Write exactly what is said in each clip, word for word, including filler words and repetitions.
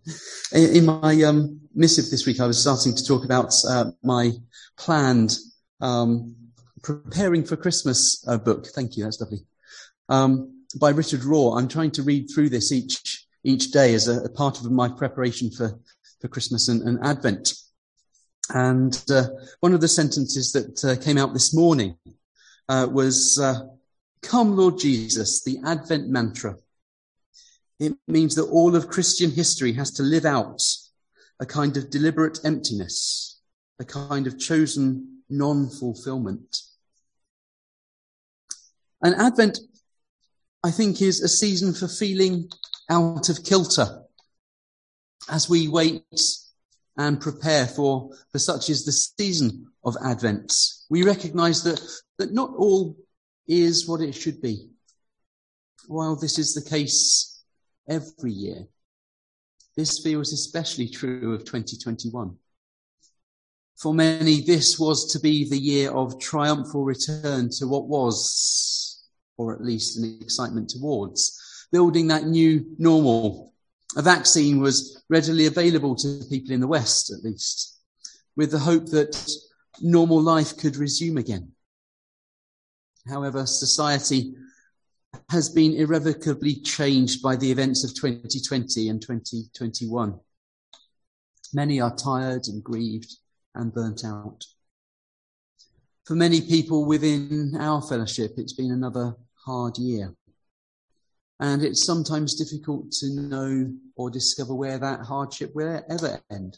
In my um, missive this week, I was starting to talk about uh, my planned um, Preparing for Christmas uh, book. Thank you, that's lovely. Um, by Richard Rohr. I'm trying to read through this each each day as a, a part of my preparation for, for Christmas and, and Advent. And uh, one of the sentences that uh, came out this morning uh, was, uh, "Come, Lord Jesus," the Advent mantra. It means that all of Christian history has to live out a kind of deliberate emptiness, a kind of chosen non-fulfillment. And Advent, I think, is a season for feeling out of kilter as we wait and prepare for, for such is the season of Advent. We recognise that, that not all is what it should be. While this is the case every year, this feels especially true of twenty twenty-one. For many, this was to be the year of triumphal return to what was, or at least an excitement towards, building that new normal. A vaccine was readily available to people in the West, at least, with the hope that normal life could resume again. However, society has been irrevocably changed by the events of twenty twenty and twenty twenty-one. Many are tired and grieved and burnt out. For many people within our fellowship, it's been another hard year. And it's sometimes difficult to know or discover where that hardship will ever end.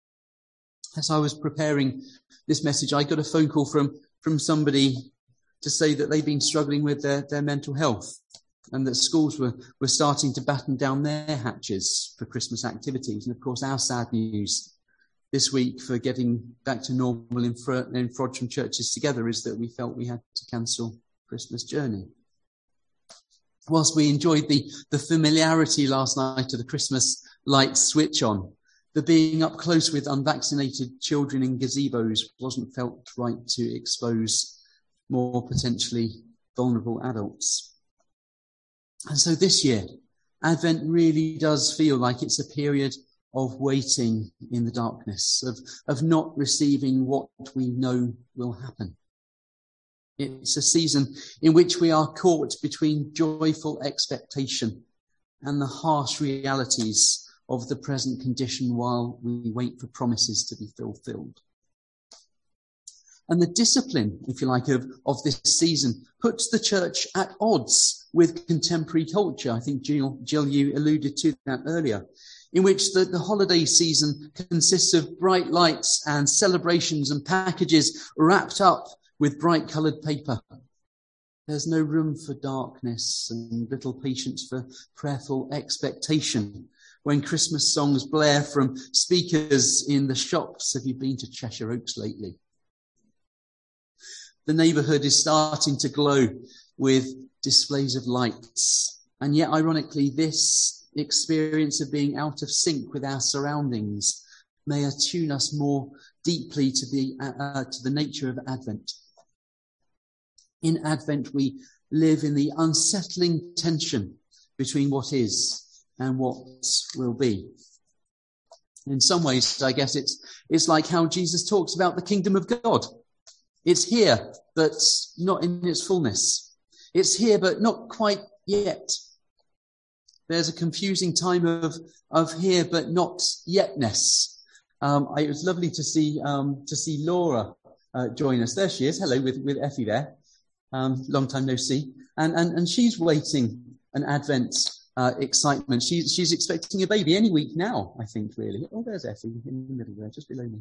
As I was preparing this message, I got a phone call from, from somebody to say that they've been struggling with their, their mental health and that schools were, were starting to batten down their hatches for Christmas activities. And of course, our sad news this week for getting back to normal in, Fro- in Frodsham churches together is that we felt we had to cancel Christmas journey. Whilst we enjoyed the, the familiarity last night of the Christmas lights switch on, the being up close with unvaccinated children in gazebos wasn't felt right to expose more potentially vulnerable adults. And so this year, Advent really does feel like it's a period of waiting in the darkness, of, of not receiving what we know will happen. It's a season in which we are caught between joyful expectation and the harsh realities of the present condition while we wait for promises to be fulfilled. And the discipline, if you like, of, of this season puts the church at odds with contemporary culture. I think, Jill, Jill, you alluded to that earlier, in which the, the holiday season consists of bright lights and celebrations and packages wrapped up with bright coloured paper. There's no room for darkness and little patience for prayerful expectation when Christmas songs blare from speakers in the shops. Have you been to Cheshire Oaks lately? The neighbourhood is starting to glow with displays of lights. And yet, ironically, this experience of being out of sync with our surroundings may attune us more deeply to the, uh, to the nature of Advent. In Advent, we live in the unsettling tension between what is and what will be. In some ways, I guess it's, it's like how Jesus talks about the kingdom of God. It's here, but not in its fullness. It's here, but not quite yet. There's a confusing time of, of here, but not yetness. Um, I, it was lovely to see, um, to see Laura, uh, join us. There she is. Hello, with, with Effie there. Um, long time no see. And, and, and she's waiting an Advent, uh, excitement. She's, she's expecting a baby any week now, I think, really. Oh, there's Effie in the middle there, just below me.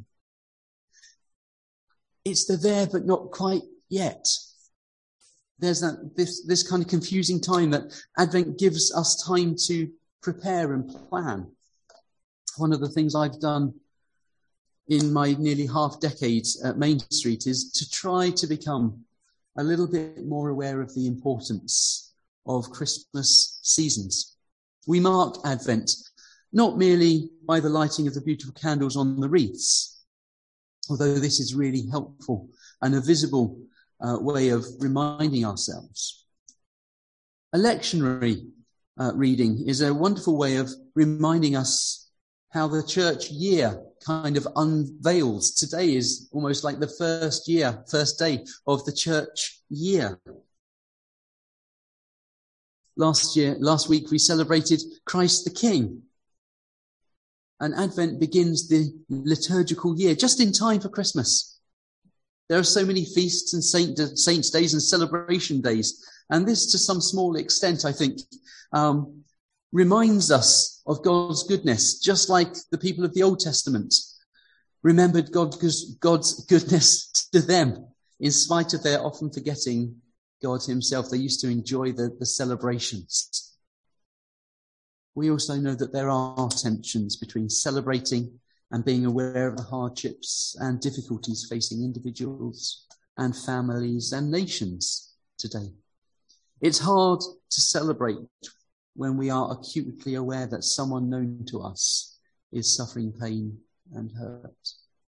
It's the there, but not quite yet. There's that, this, this kind of confusing time that Advent gives us time to prepare and plan. One of the things I've done in my nearly half decades at Main Street is to try to become a little bit more aware of the importance of Christmas seasons. We mark Advent not merely by the lighting of the beautiful candles on the wreaths, although this is really helpful and a visible uh, way of reminding ourselves. A lectionary uh, reading is a wonderful way of reminding us how the church year kind of unveils. Today is almost like the first year, first day of the church year. Last year, last week, we celebrated Christ the King. And Advent begins the liturgical year just in time for Christmas. There are so many feasts and saint, saints' days and celebration days. And this, to some small extent, I think, um, reminds us of God's goodness, just like the people of the Old Testament remembered God's, God's goodness to them, in spite of their often forgetting God himself. They used to enjoy the, the celebrations. We also know that there are tensions between celebrating and being aware of the hardships and difficulties facing individuals and families and nations today. It's hard to celebrate when we are acutely aware that someone known to us is suffering pain and hurt.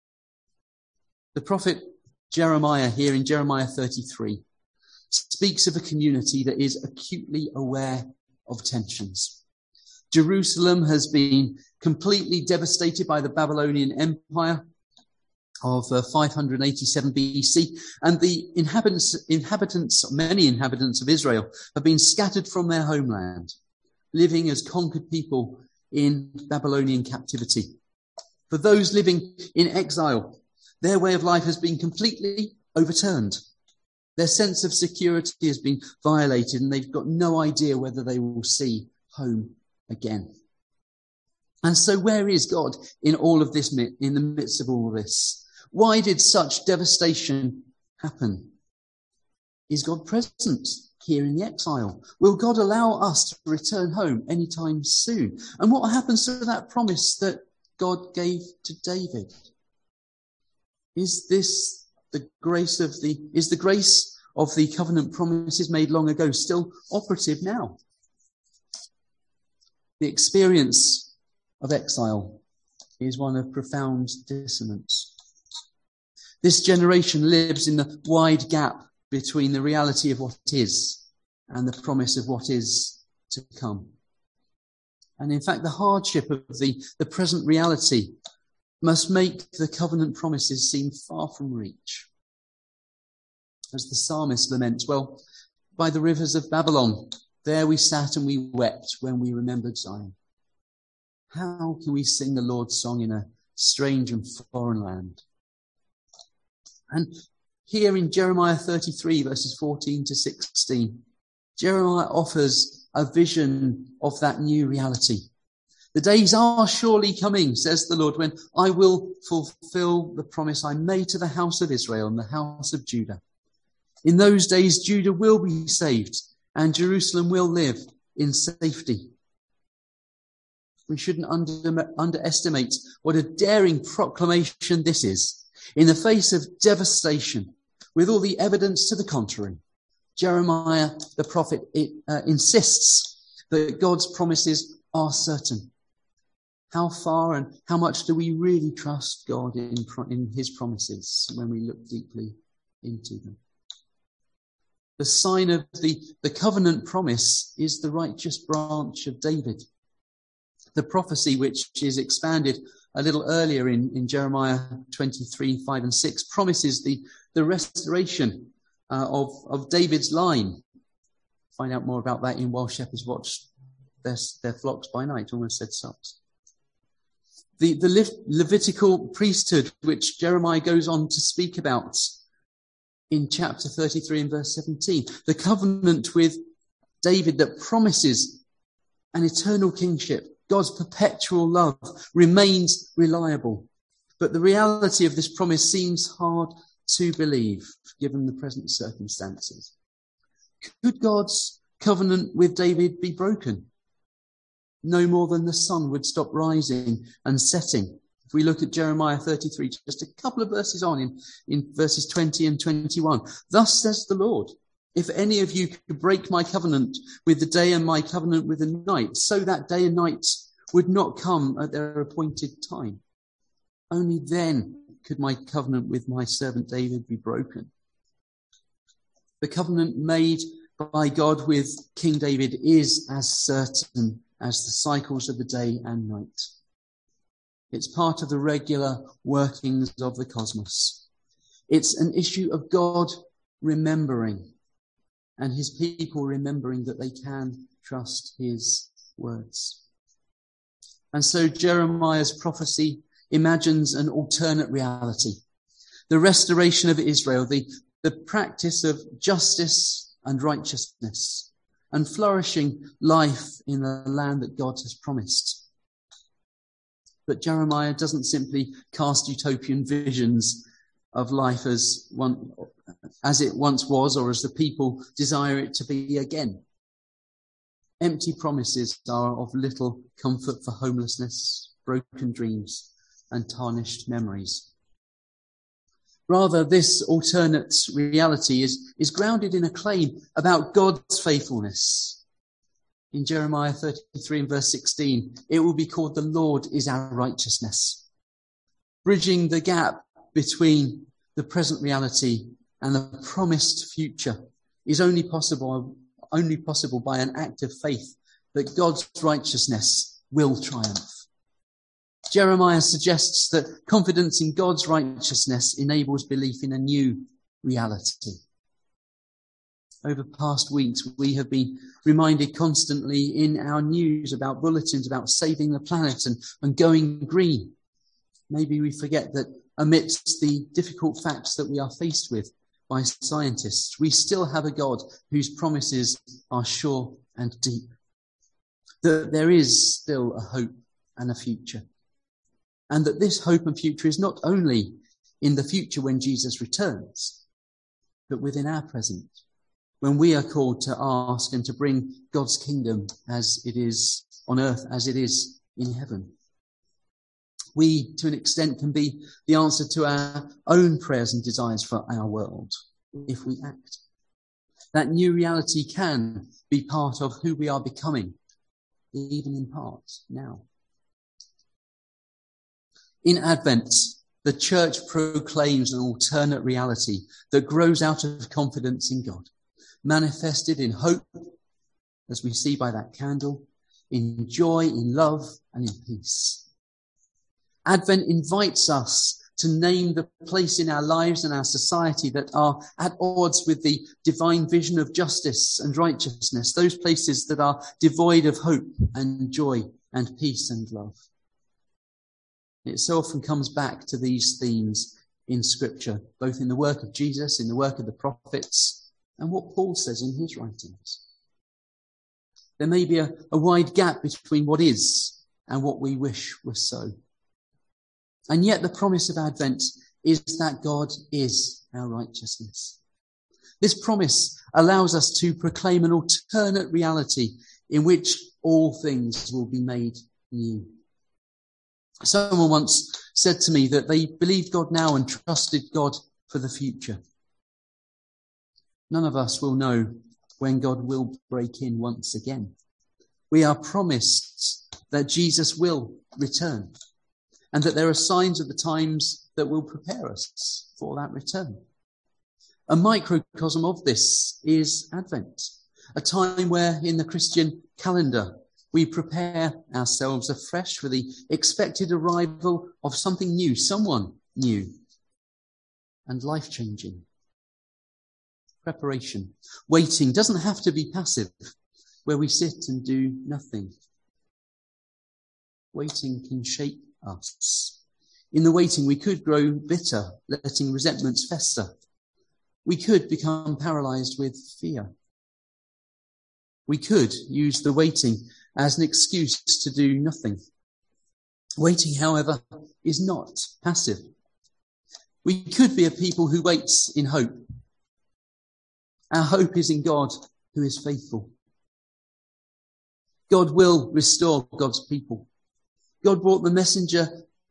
The prophet Jeremiah, here in Jeremiah thirty-three, speaks of a community that is acutely aware of tensions. Jerusalem has been completely devastated by the Babylonian Empire of uh, five hundred eighty-seven B C, and the inhabitants, inhabitants, many inhabitants of Israel have been scattered from their homeland, living as conquered people in Babylonian captivity. For those living in exile, their way of life has been completely overturned. Their sense of security has been violated, and they've got no idea whether they will see home again. And so where is God in all of this, in the midst of all of this? Why did such devastation happen? Is God present here in the exile? Will God allow us to return home anytime soon? And what happens to that promise that God gave to David? Is this the grace of the, is the grace of the covenant promises made long ago still operative now? The experience of exile is one of profound dissonance. This generation lives in the wide gap between the reality of what is and the promise of what is to come. And in fact, the hardship of the, the present reality must make the covenant promises seem far from reach. As the psalmist laments, well, by the rivers of Babylon, there we sat and we wept when we remembered Zion. How can we sing the Lord's song in a strange and foreign land? And here in Jeremiah thirty-three, verses fourteen to sixteen, Jeremiah offers a vision of that new reality. The days are surely coming, says the Lord, when I will fulfill the promise I made to the house of Israel and the house of Judah. In those days, Judah will be saved and Jerusalem will live in safety. We shouldn't under, underestimate what a daring proclamation this is. In the face of devastation, with all the evidence to the contrary, Jeremiah, the prophet, it, uh, insists that God's promises are certain. How far and how much do we really trust God in, in his promises when we look deeply into them? The sign of the, the covenant promise is the righteous branch of David. The prophecy, which is expanded a little earlier in, in Jeremiah twenty-three, five and six, promises the, the restoration uh, of, of David's line. Find out more about that in While Shepherds Watch their, their Flocks by Night, almost said socks. The, the Le- Levitical priesthood, which Jeremiah goes on to speak about in chapter thirty-three and verse seventeen, the covenant with David that promises an eternal kingship, God's perpetual love, remains reliable. But the reality of this promise seems hard to believe, given the present circumstances. Could God's covenant with David be broken? No more than the sun would stop rising and setting. If we look at Jeremiah thirty-three, just a couple of verses on, in, in verses twenty and twenty-one. Thus says the Lord, if any of you could break my covenant with the day and my covenant with the night, so that day and night would not come at their appointed time, only then could my covenant with my servant David be broken. The covenant made by God with King David is as certain as the cycles of the day and night. It's part of the regular workings of the cosmos. It's an issue of God remembering and his people remembering that they can trust his words. And so Jeremiah's prophecy imagines an alternate reality, the restoration of Israel, the, the practice of justice and righteousness, and flourishing life in the land that God has promised. But Jeremiah doesn't simply cast utopian visions of life as one, as it once was, or as the people desire it to be again. Empty promises are of little comfort for homelessness, broken dreams, and tarnished memories. Rather, this alternate reality is, is grounded in a claim about God's faithfulness. In Jeremiah thirty-three and verse sixteen, it will be called the Lord is our righteousness, bridging the gap between the present reality and the promised future is only possible, only possible by an act of faith that God's righteousness will triumph. Jeremiah suggests that confidence in God's righteousness enables belief in a new reality. Over past weeks, we have been reminded constantly in our news about bulletins about saving the planet and, and going green. Maybe we forget that amidst the difficult facts that we are faced with by scientists, we still have a God whose promises are sure and deep. That there is still a hope and a future. And that this hope and future is not only in the future when Jesus returns, but within our present, when we are called to ask and to bring God's kingdom as it is on earth, as it is in heaven. We, to an extent, can be the answer to our own prayers and desires for our world, if we act. That new reality can be part of who we are becoming, even in part now. In Advent, the church proclaims an alternate reality that grows out of confidence in God, manifested in hope, as we see by that candle, in joy, in love, and in peace. Advent invites us to name the place in our lives and our society that are at odds with the divine vision of justice and righteousness, those places that are devoid of hope and joy and peace and love. It so often comes back to these themes in Scripture, both in the work of Jesus, in the work of the prophets, and what Paul says in his writings. There may be a, a wide gap between what is and what we wish was so. And yet the promise of Advent is that God is our righteousness. This promise allows us to proclaim an alternate reality in which all things will be made new. Someone once said to me that they believed God now and trusted God for the future. None of us will know when God will break in once again. We are promised that Jesus will return, and that there are signs of the times that will prepare us for that return. A microcosm of this is Advent, a time where in the Christian calendar we prepare ourselves afresh for the expected arrival of something new, someone new and life-changing. Preparation, waiting doesn't have to be passive, where we sit and do nothing. Waiting can shape us. In the waiting, we could grow bitter, letting resentments fester. We could become paralyzed with fear. We could use the waiting as an excuse to do nothing. Waiting, however, is not passive. We could be a people who waits in hope. Our hope is in God, who is faithful. God will restore God's people. God brought the messenger,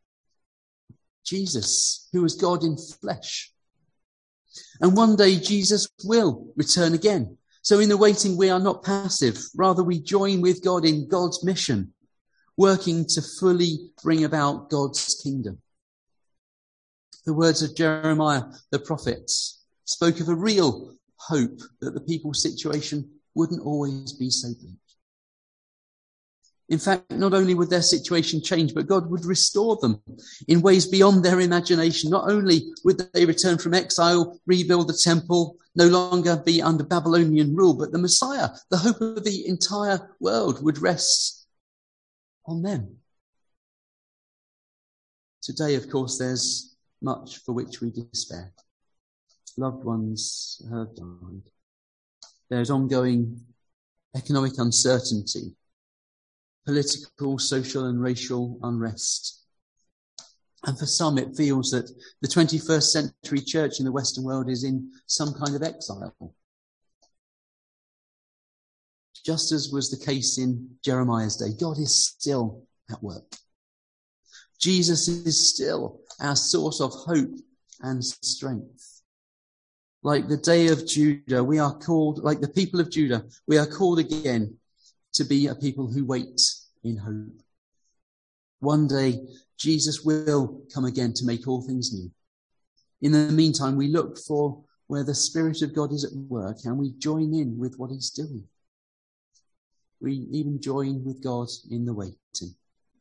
Jesus, who was God in flesh. And one day Jesus will return again. So in the waiting, we are not passive. Rather, we join with God in God's mission, working to fully bring about God's kingdom. The words of Jeremiah, the prophet, spoke of a real hope that the people's situation wouldn't always be so bleak. In fact, not only would their situation change, but God would restore them in ways beyond their imagination. Not only would they return from exile, rebuild the temple, no longer be under Babylonian rule, but the Messiah, the hope of the entire world, would rest on them. Today, of course, there's much for which we despair. Loved ones have died. There's ongoing economic uncertainty, political, social and racial unrest. And for some, it feels that the twenty-first century church in the Western world is in some kind of exile. Just as was the case in Jeremiah's day, God is still at work. Jesus is still our source of hope and strength. Like the day of Judah, we are called, like the people of Judah, we are called again to be a people who wait in hope. One day, Jesus will come again to make all things new. In the meantime, we look for where the Spirit of God is at work and we join in with what he's doing. We even join with God in the waiting.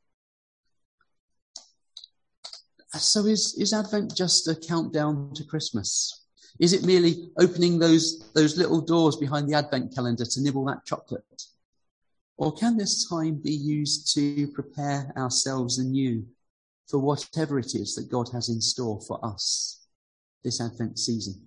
So is, is Advent just a countdown to Christmas? Is it merely opening those, those little doors behind the Advent calendar to nibble that chocolate? Or can this time be used to prepare ourselves anew for whatever it is that God has in store for us this Advent season?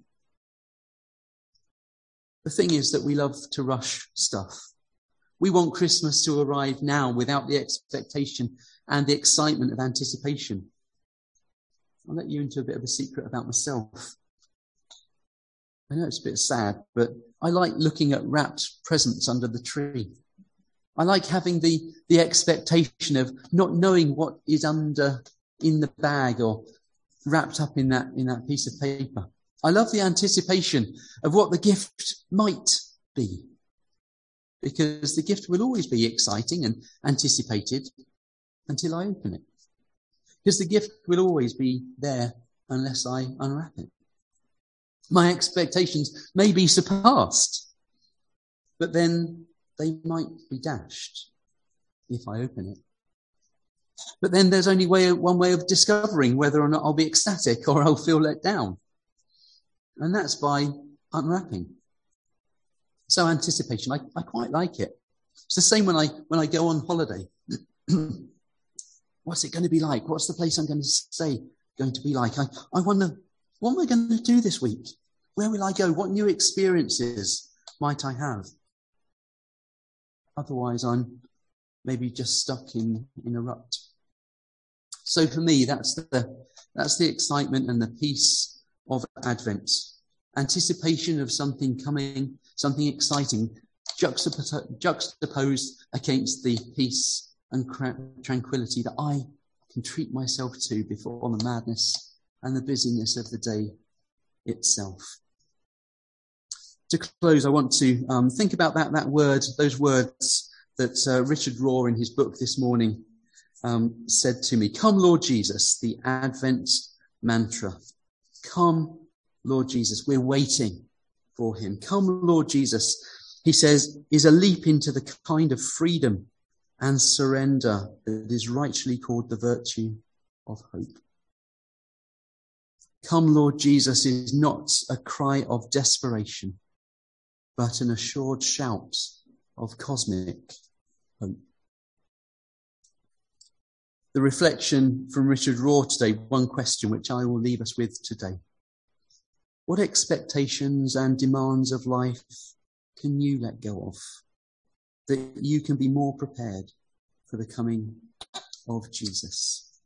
The thing is that we love to rush stuff. We want Christmas to arrive now without the expectation and the excitement of anticipation. I'll let you into a bit of a secret about myself. I know it's a bit sad, but I like looking at wrapped presents under the tree. I like having the, the expectation of not knowing what is under in the bag or wrapped up in that, in that piece of paper. I love the anticipation of what the gift might be, because the gift will always be exciting and anticipated until I open it. Because the gift will always be there unless I unwrap it. My expectations may be surpassed, but then they might be dashed if I open it. But then there's only way, one way of discovering whether or not I'll be ecstatic or I'll feel let down. And that's by unwrapping. So anticipation, I, I quite like it. It's the same when I, when I go on holiday. What's it going to be like? What's the place I'm going to stay going to be like? I, I wonder, what am I going to do this week? Where will I go? What new experiences might I have? Otherwise, I'm maybe just stuck in, in a rut. So for me, that's the, that's the excitement and the peace of Advent. Anticipation of something coming, something exciting, juxtap- juxtaposed against the peace and tranquility that I can treat myself to before the madness and the busyness of the day itself. To close, I want to um, think about that, that word, those words that uh, Richard Rohr in his book this morning um, said to me. Come, Lord Jesus, the Advent mantra. Come, Lord Jesus. We're waiting for him. Come, Lord Jesus, he says, is a leap into the kind of freedom and surrender that is rightly called the virtue of hope. Come, Lord Jesus is not a cry of desperation, but an assured shout of cosmic hope. The reflection from Richard Rohr today, one question which I will leave us with today. What expectations and demands of life can you let go of, that you can be more prepared for the coming of Jesus?